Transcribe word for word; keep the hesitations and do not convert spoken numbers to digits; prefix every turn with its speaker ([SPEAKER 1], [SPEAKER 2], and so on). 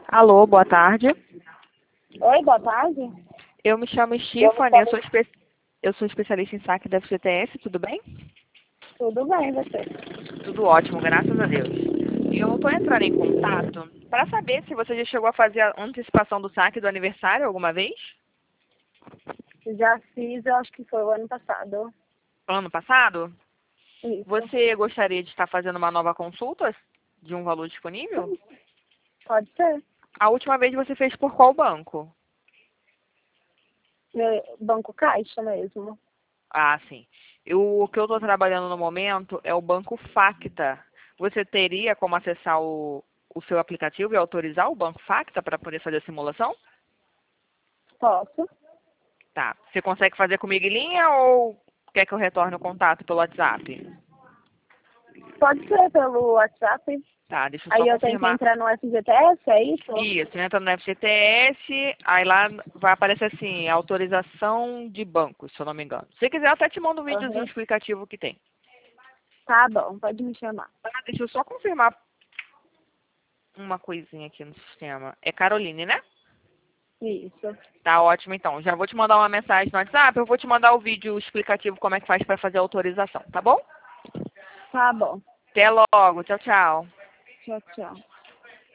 [SPEAKER 1] Alô, boa tarde.
[SPEAKER 2] Oi, boa tarde.
[SPEAKER 1] Eu me chamo
[SPEAKER 2] Eu
[SPEAKER 1] Stephanie, eu
[SPEAKER 2] falo-
[SPEAKER 1] sou, espe... eu sou especialista em saque da F G T S, tudo bem?
[SPEAKER 2] Tudo bem, você?
[SPEAKER 1] Tudo ótimo, graças a Deus. E eu estou entrando em contato para saber se você já chegou a fazer a antecipação do saque do aniversário alguma vez?
[SPEAKER 2] Já fiz, eu acho que foi o ano passado.
[SPEAKER 1] Ano passado?
[SPEAKER 2] Isso.
[SPEAKER 1] Você gostaria de estar fazendo uma nova consulta de um valor disponível?
[SPEAKER 2] Pode ser.
[SPEAKER 1] A última vez você fez por qual banco?
[SPEAKER 2] Meu banco Caixa mesmo.
[SPEAKER 1] Ah, sim. Eu, o que eu estou trabalhando no momento é o Banco Facta. Você teria como acessar o, o seu aplicativo e autorizar o Banco Facta para poder fazer a simulação?
[SPEAKER 2] Posso?
[SPEAKER 1] Tá. Você consegue fazer comigo em linha ou quer que eu retorne o contato pelo WhatsApp?
[SPEAKER 2] Pode ser pelo WhatsApp.
[SPEAKER 1] Tá, deixa eu só
[SPEAKER 2] Aí eu tenho que
[SPEAKER 1] confirmar.
[SPEAKER 2] entrar no F G T S, é isso?
[SPEAKER 1] Isso, entra no F G T S, aí lá vai aparecer assim, autorização de banco, se eu não me engano. Se quiser, eu até te mando um videozinho
[SPEAKER 2] Aham.
[SPEAKER 1] explicativo que tem.
[SPEAKER 2] Tá bom, pode me chamar.
[SPEAKER 1] Tá, deixa eu só confirmar uma coisinha aqui no sistema. É Caroline, né?
[SPEAKER 2] Isso.
[SPEAKER 1] Tá ótimo, então. Já vou te mandar uma mensagem no WhatsApp, eu vou te mandar o vídeo explicativo como é que faz para fazer a autorização, tá bom?
[SPEAKER 2] Tá bom.
[SPEAKER 1] Até logo. Tchau, tchau.
[SPEAKER 2] Tchau, tchau.